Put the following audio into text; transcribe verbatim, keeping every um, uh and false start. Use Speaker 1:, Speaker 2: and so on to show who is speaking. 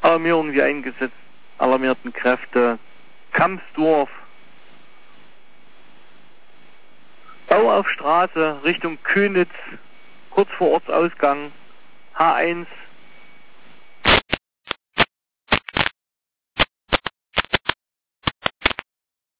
Speaker 1: Alarmierung die eingesetzt, alarmierten Kräfte. Kampsdorf. Bau auf Straße Richtung Könitz, kurz vor Ortsausgang. H eins